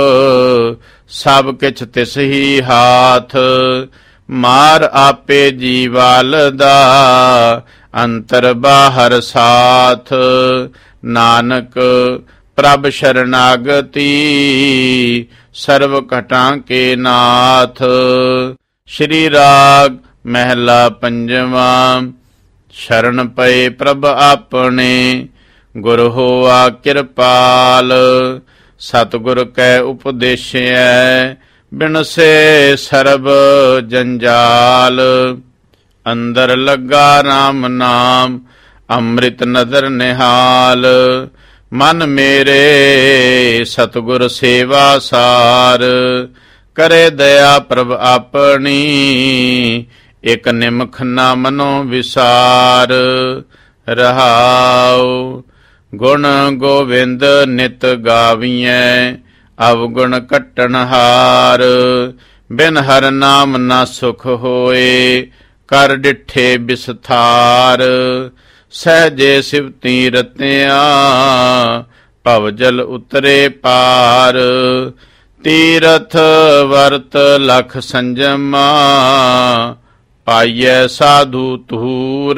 ਸਭ ਕਿਛ ਤਿਸ ਹੀ ਹਾਥ। ਮਾਰ ਆਪੇ ਜੀਵਾਲ ਦਾ, ਅੰਤਰ ਬਾਹਰ ਸਾਥ। ਨਾਨਕ ਪ੍ਰਭ ਸ਼ਰਨਾਗਤੀ, ਸਰਬ ਘਟਾਂ ਕੇ ਨਾਥ। ਸ਼੍ਰੀ ਰਾਗ ਮਹਿਲਾ ਪੰਜਵਾਂ। ਸ਼ਰਨ ਪਏ ਪ੍ਰਭ ਆਪਣੇ, ਗੁਰ ਹੋਆ ਕਿਰਪਾਲ। ਸਤਿਗੁਰ ਕੈ ਉਪਦੇਸ਼ਿਐ, ਬਿਨਸੇ ਸਰਬ ਜੰਜਾਲ। ਅੰਦਰ ਲੱਗਾ ਰਾਮ ਨਾਮ, ਅੰਮ੍ਰਿਤ ਨਦਰ ਨਿਹਾਲ। ਮਨ ਮੇਰੇ ਸਤਿਗੁਰ ਸੇਵਾ ਸਾਰ, ਕਰੇ ਦਇਆ ਪ੍ਰਭ ਆਪਣੀ, ਇਕ ਨਿਮਖ ਨਾ ਮਨੋ ਵਿਸਾਰ। ਰਹਾਉ ਗੁਣ ਗੋਵਿੰਦ ਨਿਤ ਗਾਵੀਐ, ਅਵਗੁਣ ਕੱਟਣ ਹਾਰ। ਬਿਨ ਹਰ ਨਾਮ ਨਾ ਸੁਖ ਹੋਏ, ਕਰ ਡਿਠੇ ਬਿਸਥਾਰ। ਸਹਿਜੇ ਸਿਵਤੀ ਰਤਿਆ, ਭਵ ਜਲ ਉਤਰੇ ਪਾਰ। ਤੀਰਥ ਵਰਤ ਲਖ ਸੰਜਮਾ, ਪਾਈਐ ਸਾਧੂ ਧੂਰ।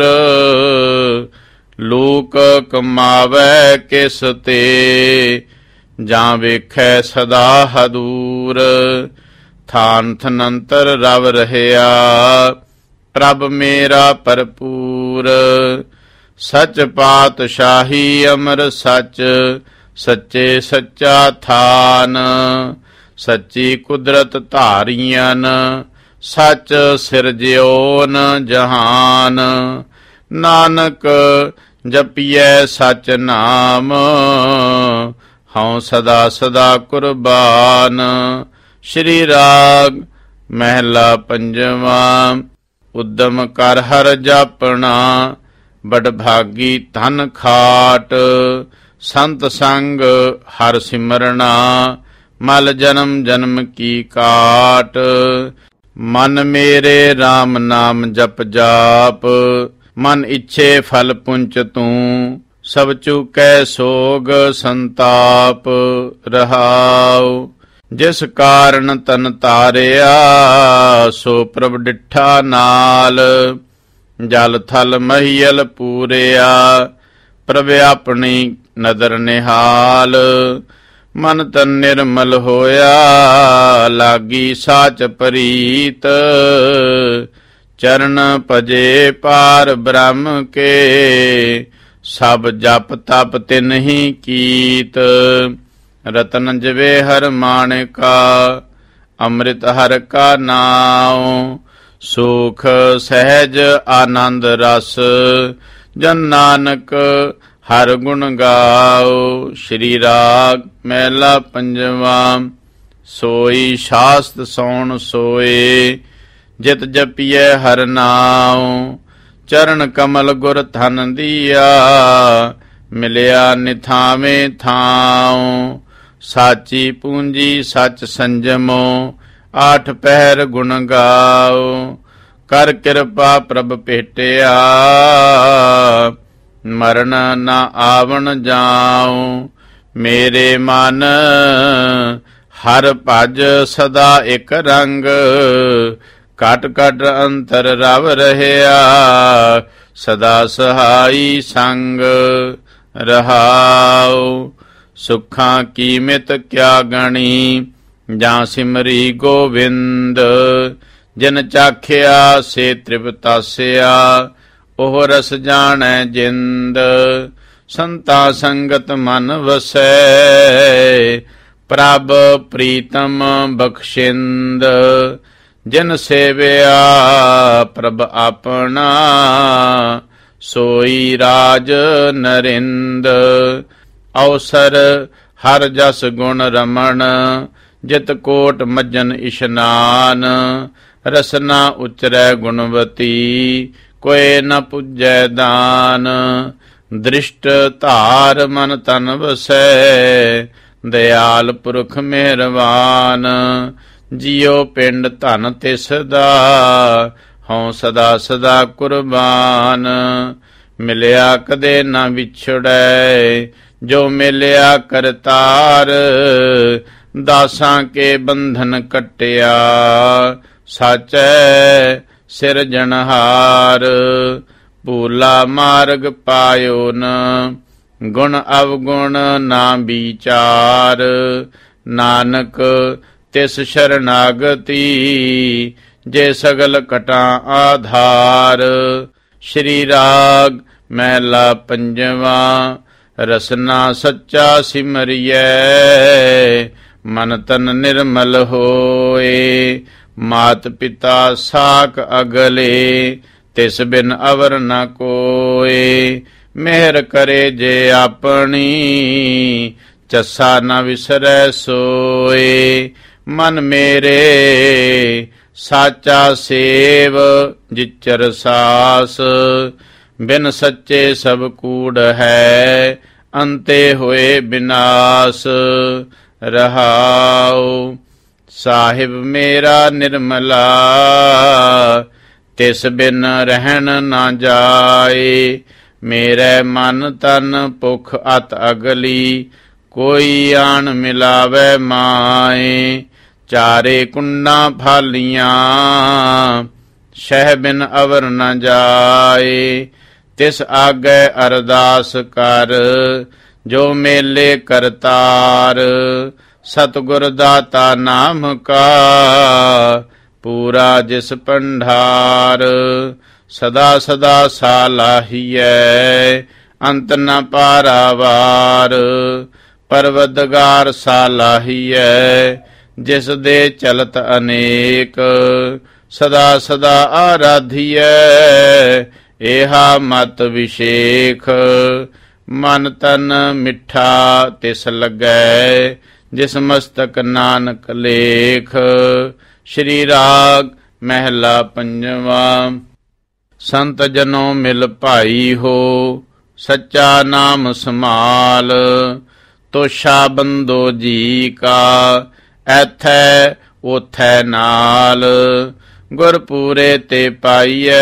ਲੋਕ ਕਮਾਵੈ ਕਿਸ ਤੇ, ਜਾਂ ਵੇਖੈ ਸਦਾ ਹਦੂਰ। ਥਾਨ ਥਨੰਤਰ ਰਵ ਰਹਿਆ, ਪ੍ਰਭ ਮੇਰਾ ਭਰਪੂਰ। ਸਚ ਪਾਤਸ਼ਾਹੀ ਅਮਰ ਸਚ, ਸੱਚੇ ਸੱਚਾ ਥਾਨ। ਸੱਚੀ ਕੁਦਰਤ ਧਾਰੀਆਂ, ਸੱਚ ਸਿਰਜਿਓਨ ਜਹਾਨ। ਨਾਨਕ ਜਪੀਐ ਸਚ ਨਾਮ, ਹਉ ਸਦਾ ਸਦਾ ਕੁਰਬਾਨ। ਸ਼੍ਰੀ ਰਾਗ ਮਹਿਲਾ ਪੰਜਵਾਂ। ਉਦਮ ਕਰ ਹਰ ਜਾਪਣਾ, ਬਡਭਾਗੀ ਧਨ ਖਾਟ। ਸੰਤ ਸੰਗ ਹਰ ਸਿਮਰਨਾ, ਮਲ ਜਨਮ ਜਨਮ ਕੀ ਕਾਟ। ਮਨ ਮੇਰੇ RAM ਨਾਮ ਜਪ ਜਾਪ, ਮਨ ਇੱਛੇ ਫਲ ਪੁੰਚ ਤੂੰ। ਸਭ ਚੁਕੈ ਸੋਗ ਸੰਤਾਪ। ਰਹਾਉ ਜਿਸ ਕਾਰਨ ਤਨ ਤਾਰਿਆ, ਸੋ ਪ੍ਰਭ ਡਿਠਾ ਨਾਲ। ਜਲ ਥਲ ਮਹੀਲ ਪੂਰਿਆ, ਪ੍ਰਭ ਆਪਣੀ ਨਦਰ ਨਿਹਾਲ। ਮਨ ਤਨ ਨਿਰਮਲ ਹੋਇਆ, ਲਾਗੀ ਸਾਚ ਪ੍ਰੀਤ। ਚਰਨ ਭਜੇ ਪਾਰ ਬ੍ਰਹਮ ਕੇ, ਸਭ ਜਪ ਤਪ ਤਿਨਹੀ ਕੀਤ। ਰਤਨ ਜਵੇ ਹਰ ਮਾਣਿਕਾ, ਅੰਮ੍ਰਿਤ ਹਰ ਕਾ ਨਾਉ। ਸੁਖ ਸਹਿਜ ਆਨੰਦ ਰਸ, ਜਨ ਨਾਨਕ ਹਰ ਗੁਣ ਗਾਓ। ਸ਼੍ਰੀ ਰਾਗ ਮਹਿਲਾ ਪੰਜਵਾਂ। ਸੋਈ ਸ਼ਾਸਤ ਸੌਣ ਸੋਏ, ਜਿਤ ਜਪੀਐ ਹਰ ਨਾਉ। ਚਰਨ ਕਮਲ ਗੁਰ ਧਨ ਦੀਆ, ਮਿਲਿਆ ਨਿਥਾਵੇਂ ਥਾਉ। ਸਾਚੀ ਪੂੰਜੀ ਸਚ ਸੰਜਮੋ, ਆਠ ਪਹਿਰ ਗੁਣ ਗਾਓ। ਕਰ ਕਿਰਪਾ ਪ੍ਰਭ ਭੇਟਿਆ, ਮਰਨ ਨਾ ਆਵਣ ਜਾਉ। ਮੇਰੇ ਮਨ ਹਰ ਭਜ ਸਦਾ ਇਕ ਰੰਗ, ਘਟ ਘਟ ਅੰਤਰ ਰਵ ਰਹਿਆ, ਸਦਾ ਸਹਾਈ ਸੰਗ। ਰਹਾਉ ਸੁਖਾਂ ਕੀ ਮਿਤ ਕਿਆ ਗਣੀ, ਜਾਂ ਸਿਮਰੀ ਗੋਵਿੰਦ। ਜਿਨ ਚਾਖਿਆ ਸੇ ਤ੍ਰਿਪਤਾਸਿਆ, ਉਹ ਰਸ ਜਾਣੈ ਜਿੰਦ। ਸੰਤਾ ਸੰਗਤ ਮਨ ਵਸੈ, ਪ੍ਰਭ ਪ੍ਰੀਤਮ ਬਖਸ਼ਿੰਦ। ਜਿਨ ਸੇਵਿਆ ਪ੍ਰਭ ਆਪਣਾ, ਸੋਈ ਰਾਜ ਨਰਿੰਦ। ਅਵਸਰ ਹਰ ਜਸ ਗੁਣ ਰਮਣ, ਜਿਤ ਕੋਟ ਮੱਜਨ ਇਸ਼ਨਾਨ। ਰਸਨਾ ਉਚਰੈ ਗੁਣਵਤੀ, ਕੋਇ ਨ ਪੁੱਜੈ ਦਾਨ। ਦ੍ਰਿਸ਼ਟ ਧਾਰ ਮਨ ਤਨ ਵਸੈ, ਦਇਆਲ ਪੁਰਖ ਮਿਹਰਬਾਨ। ਜਿਉ ਪਿੰਡ ਧਨ ਤਿਸ ਦਾ, ਹਉ ਸਦਾ ਸਦਾ ਕੁਰਬਾਨ। ਮਿਲਿਆ ਕਦੇ ਨਾ ਵਿਛੜੈ, ਜੋ ਮਿਲਿਆ ਕਰਤਾਰ। ਦਾਸਾਂ ਕੇ ਬੰਧਨ ਕੱਟਿਆ, ਸਾਚੈ ਸਿਰਜਣਹਾਰ। ਭੂਲਾ ਮਾਰਗ ਪਾਇਓ ਨ, ਗੁਣ ਅਵਗੁਣ ਨਾ ਵਿਚਾਰ। ਨਾਨਕ ਤਿਸ ਸ਼ਰਨਾਗਤੀ, ਜੇ ਸਗਲ ਕਟਾਂ ਆਧਾਰ। ਸ਼੍ਰੀ ਰਾਗ ਮਹਿਲਾ ਪੰਜਵਾਂ। ਰਸਨਾ ਸੱਚਾ ਸਿਮਰਿਐ, ਮਨ ਤਨ ਨਿਰਮਲ ਹੋਏ। ਮਾਤ ਪਿਤਾ ਸਾਕ ਅਗਲੇ, ਤਿਸ ਬਿਨ ਅਵਰ ਨ ਕੋਏ। ਮਿਹਰ ਕਰੇ ਜੇ ਆਪਣੀ, ਚੱਸਾ ਨ ਵਿਸਰੈ ਸੋਏ। ਮਨ ਮੇਰੇ ਸਾਚਾ ਸੇਵ ਜਿਚਰ ਸਾਸ। ਬਿਨ ਸੱਚੇ ਸਭ ਕੂੜ ਹੈ ਅੰਤੇ ਹੋਏ ਬਿਨਾਸ਼। ਰਹਾਉ ਸਾਹਿਬ ਮੇਰਾ ਨਿਰਮਲਾ ਤਿਸ ਬਿਨ ਰਹਿਣ ਨਾ ਜਾਏ। ਮੇਰੇ ਮਨ ਤਨ ਭੁਖ ਅਤ ਅਗਲੀ ਕੋਈ ਆਣ ਮਿਲਾਵੇ ਮਾਏ। ਚਾਰੇ ਕੁੰਡਾਂ ਫਾਲੀਆਂ ਸ਼ਹਿ ਬਿਨ ਅਵਰ ਨ ਜਾਏ। ਤਿਸ ਆਗੇ ਅਰਦਾਸ ਕਰ ਜੋ ਮੇਲੇ ਕਰਤਾਰ। ਸਤਿਗੁਰ ਦਾਤਾ ਨਾਮ ਕਾ ਪੂਰਾ ਜਿਸ ਭੰਡਾਰ। ਸਦਾ ਸਦਾ ਸਾਲਾਹੀਐ ਅੰਤ ਨ ਪਾਰਾਵਾਰ। ਪਰਵਦਗਾਰ ਸਾਲਾਹੀਐ ਜਿਸ ਦੇ ਚਲਤ ਅਨੇਕ। ਸਦਾ ਸਦਾ ਆਰਾਧੀਐ ਏਹਾ ਮਤ ਵਿਸ਼ੇਖ। ਮਨ ਤਨ ਮਿੱਠਾ ਤਿਸ ਲੱਗੈ ਜਿਸ ਮਸਤਕ ਨਾਨਕ ਲੇਖ। ਸ਼੍ਰੀ ਰਾਗ ਮਹਿਲਾ ਪੰਜਵਾ। ਸੰਤ ਜਨੋ ਮਿਲ ਭਾਈ ਹੋ ਸੱਚਾ ਨਾਮ ਸਮਾਲ। ਤੋਸ਼ਾ ਬੰਦੋ ਜੀ ਕਾ ਐਥੈ ਓਥੈ ਨਾਲ। ਗੁਰ ਪੂਰੇ ਤੇ ਪਾਈਐ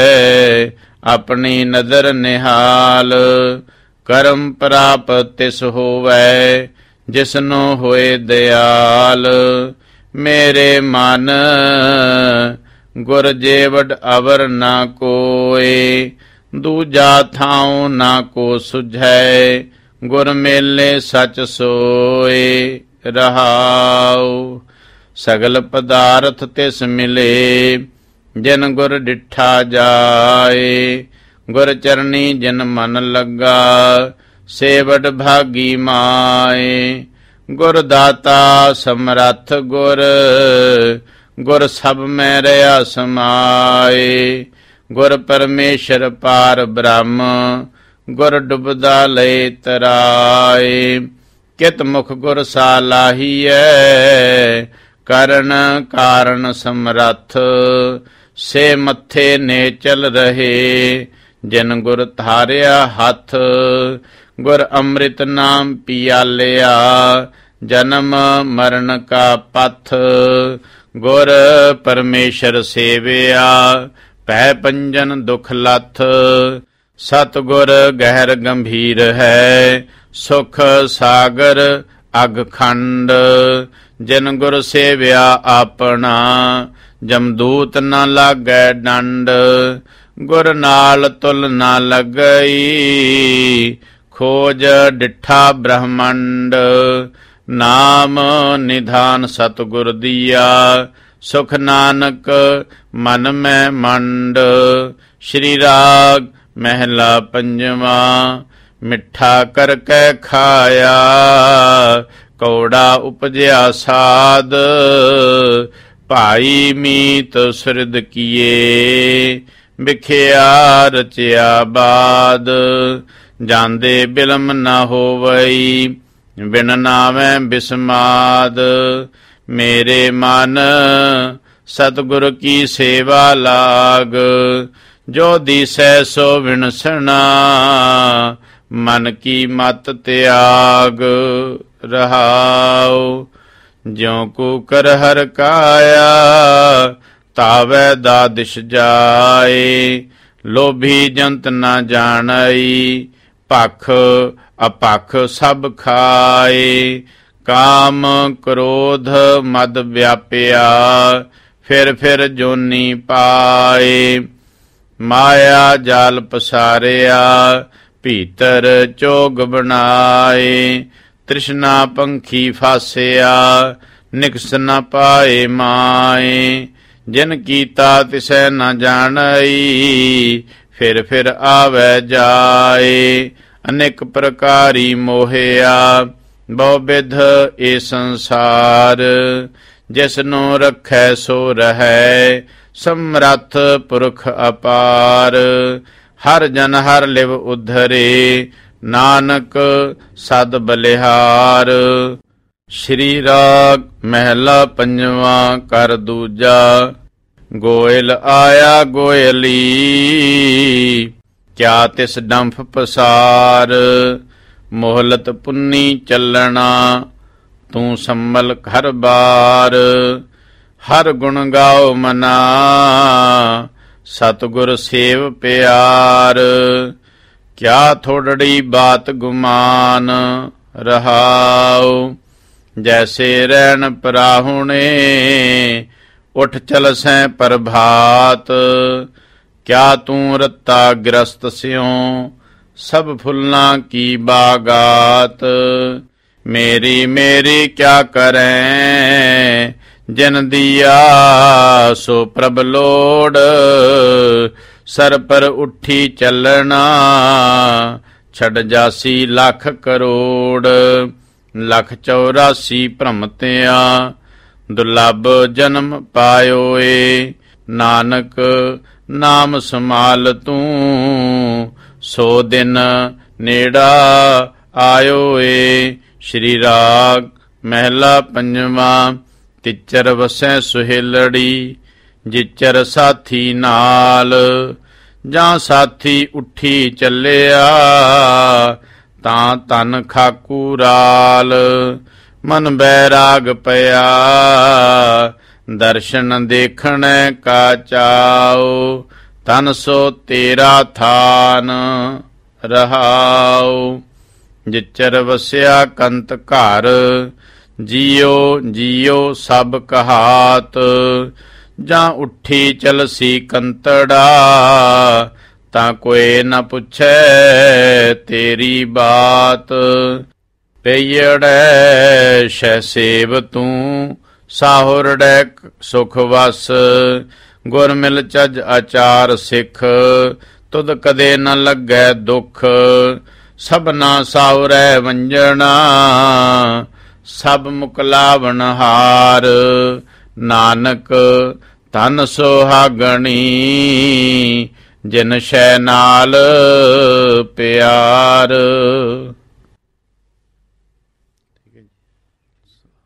ਆਪਣੀ ਨਦਰ ਨਿਹਾਲ। ਕਰਮ ਪ੍ਰਾਪਤ ਤਿਸ ਹੋਵੈ ਜਿਸਨੋ ਹੋਏ ਦਿਆਲ। ਮੇਰੇ ਮਨ ਗੁਰ ਜੇਵਡ ਅਵਰ ਨਾ ਕੋਏ। ਦੂਜਾ ਥਾਉ ਨਾ ਕੋ ਸੁਝੈ ਗੁਰ ਮੇਲੇ ਸਚ ਸੋਏ। ਰਹਾਉ ਸਗਲ ਪਦਾਰਥ ਤਿਸ ਮਿਲੇ ਜਿਨ ਗੁਰ ਡਿਠਾ ਜਾਏ। ਗੁਰ ਚਰਨੀ ਜਿਨ ਮਨ ਲੱਗਾ ਸੇਵਡ ਭਾਗੀ ਮਾਏ। ਗੁਰ ਦਾਤਾ ਸਮਰੱਥ ਗੁਰ ਗੁਰ ਸਭ ਮੈਂ ਰਹਾ ਸਮਾਏ। ਗੁਰ ਪਰਮੇਸ਼ਰ ਪਾਰ ਬ੍ਰਹਮ ਗੁਰ ਡੁਬਦਾ ਲਏ ਤਰਾਏ। ਕਿਤ ਮੁਖ ਗੁਰ ਸਾਲਾਹੀਐ ਕਰਨ ਕਾਰਨ ਸਮਰੱਥ। ਸੇ ਮੱਥੇ ਨੇ ਚਲ ਰਹੇ ਜਿਨ ਗੁਰ ਧਾਰਿਆ ਹੱਥ। ਗੁਰ ਅੰਮ੍ਰਿਤ ਨਾਮ ਪਿਆਲਿਆ ਜਨਮ ਮਰਨ ਕਾ ਪਥ। ਗੁਰ ਪਰਮੇਸ਼ਰ ਸੇਵਿਆ ਭੈ ਪੰਜਨ ਦੁਖ ਲੱਥ। ਸਤਿਗੁਰ ਗਹਿਰ ਗੰਭੀਰ ਹੈ ਸੁਖ ਸਾਗਰ ਅਗ ਖੰਡ। ਜਿਨ ਗੁਰ ਸੇਵਿਆ ਆਪਣਾ ਜਮਦੂਤ ਨ ਲਾਗੈ ਡੰਡ। ਗੁਰ ਨਾਲ ਤੁਲ ਨ ਲੱਗਈ ਖੋਜ ਡਿਠਾ ਬ੍ਰਹਮੰਡ। ਨਾਮ ਨਿਧਾਨ ਸਤਿਗੁਰ ਦੀਆ ਸੁਖ ਨਾਨਕ ਮਨ ਮੈਂ ਮੰਡ। ਸ਼੍ਰੀ ਰਾਗ ਮਹਿਲਾ ਪੰਜਵਾ। ਮਿੱਠਾ ਕਰਕੇ ਖਾਇਆ ਕੌੜਾ ਉਪਜਿਆ ਸਾਧ। ਭਾਈ ਮੀਤ ਸੁਰਦ ਕੀਏ ਵਿਖਿਆ ਰਚਿਆ ਬਾਦ। ਜਾਂਦੇ ਬਿਲਮ ਨ ਹੋਵਈ ਬਿਨ ਨਾਵੇਂ ਬਿਸਮਾਦ। ਮੇਰੇ ਮਨ ਸਤਿਗੁਰ ਕੀ ਸੇਵਾ ਲਾਗ ਜੋ ਦੀਸੈ ਸੋ ਵਿਣਸਣਾ। ਮਨ ਕੀ ਮਤ ਤਿਆਗ। ਰਹਾਉ ਜਿਉ ਕੂਕਰ ਹਰ ਕਾਇਆ ਤਾਵੈ ਦਾਦਿਸ਼ ਜਾਏ। ਲੋਭੀ ਜੰਤ ਨ ਜਾਣਈ ਭਖ ਅਪਖ ਸਭ ਖਾਏ। ਕਾਮ ਕ੍ਰੋਧ ਮਦ ਵਿਆਪਿਆ ਫਿਰ ਫਿਰ ਜੋਨੀ ਪਾਏ। ਮਾਇਆ ਜਾਲ ਪਸਾਰਿਆ ਭੀਤਰ ਚੋਗ ਬਣਾਏ। ਤ੍ਰਿਸ਼ਨਾ ਪੰਖੀ ਫਾਸਿਆ ਨਿਕਸ ਨ ਪਾਏ ਮਾਏ। ਜਿਨ ਕੀਤਾ ਤਿਸੈ ਨ ਜਾਣਈ ਫਿਰ ਫਿਰ ਆਵੈ ਜਾਏ। ਅਨੇਕ ਪ੍ਰਕਾਰੀ ਮੋਹਿਆ ਬਹੁ ਬਿਧ ਏ ਸੰਸਾਰ। ਜਿਸਨੂੰ ਰੱਖੈ ਸੋ ਰਹੈ ਸਮਰੱਥ ਪੁਰਖ ਅਪਾਰ। ਹਰ ਜਨ ਹਰ ਲਿਵ ਉਧਰੇ ਨਾਨਕ ਸਦ ਬਲਿਹਾਰ। ਸ਼੍ਰੀ ਰਾਗ ਮਹਿਲਾ ਪੰਜਵਾਂ ਕਰ ਦੂਜਾ। ਗੋਇਲ ਆਇਆ ਗੋਇਲੀ ਕਿਆ ਤਿਸ ਡੰਫ ਪਸਾਰ। ਮੋਹਲਤ ਪੁੰਨੀ ਚੱਲਣਾ ਤੂੰ ਸੰਭਲ ਹਰ ਬਾਰ। ਹਰ ਗੁਣ ਗਾਓ ਮਨਾ ਸਤਿਗੁਰ ਸੇਵ ਪਿਆਰ। ਕਿਆ ਥੋੜੜੀ ਬਾਤ ਗੁਮਾਨ ਰਹਾਉ। ਜੈਸੇ ਰਹਿਣ ਪਰਾਹੁਣੇ ਉਠ ਚਲਸੈਂ ਪ੍ਰਭਾਤ। ਕਿਆ ਤੂੰ ਰੱਤਾ ਗ੍ਰਸਤ ਸਿਉ ਸਭ ਫੁੱਲਾਂ ਕੀ ਬਾਗਾਤ। ਮੇਰੀ ਮੇਰੀ ਕਿਆ ਕਰੈਂ ਜਿਨ ਦੀਆ ਸੋ ਪ੍ਰਭ ਲੋੜ। ਸਰ ਪਰ ਉੱਠੀ ਚੱਲਣਾ ਛੱਡ ਜਾਸੀ ਲੱਖ ਕਰੋੜ। ਲੱਖ ਚੌਰਾਸੀ ਭ੍ਰਮਤਿਆ ਦੁਰਲਭ ਜਨਮ ਪਾਇਓ ਏ। ਨਾਨਕ ਨਾਮ ਸਮਾਲ ਤੂੰ ਸੋ ਦਿਨ ਨੇੜਾ ਆਇਓ ਏ। ਸ਼੍ਰੀ ਰਾਗ ਮਹਿਲਾ ਪੰਜਵਾਂ। ਤਿਚਰ ਵਸੈ ਸੁਹੇਲੜੀ ਜਿਚਰ ਸਾਥੀ ਨਾਲ। ਜਾਂ ਸਾਥੀ ਉੱਠੀ ਚੱਲਿਆ ਤਾਂ ਤਨ ਖਾਕੂ ਰਾਲ। ਮਨ ਬੈਰਾਗ ਪਿਆ ਦਰਸ਼ਨ ਦੇਖਣੈ ਕਾ ਚਾਉ। ਤਨ ਸੋ ਤੇਰਾ ਥਾਨ ਰਹਾਉ। ਜਿਚਰ ਵਸਿਆ ਕੰਤ ਘਰ ਜੀਓ ਜੀਓ ਸਭ ਕਹਾਤ। ਜਾਂ ਉੱਠੀ ਚਲਸੀ ਕੰਤੜਾ ਤਾਂ ਕੋਈ ਨ ਪੁੱਛੈ ਤੇਰੀ ਬਾਤ। ਪਈੜੈ ਸ਼ੈ ਸੇਵ ਤੂੰ ਸਾਹੁਰੜੈ ਸੁਖ ਵਸ। ਗੁਰ ਮਿਲ ਚੱਜ ਆਚਾਰ ਸਿੱਖ ਤੁਧ ਕਦੇ ਨ ਲੱਗੈ ਦੁੱਖ। ਸਭਨਾ ਸਾਹੁਰੈ ਵੰਜਣਾ ਸਭ ਮੁਕਲਾਵਣ ਹਾਰ। ਨਾਨਕ ਧਨ ਸੁਹਾਗਣੀ ਜਿਨ ਸ਼ੈ ਨਾਲ ਪਿਆਰ।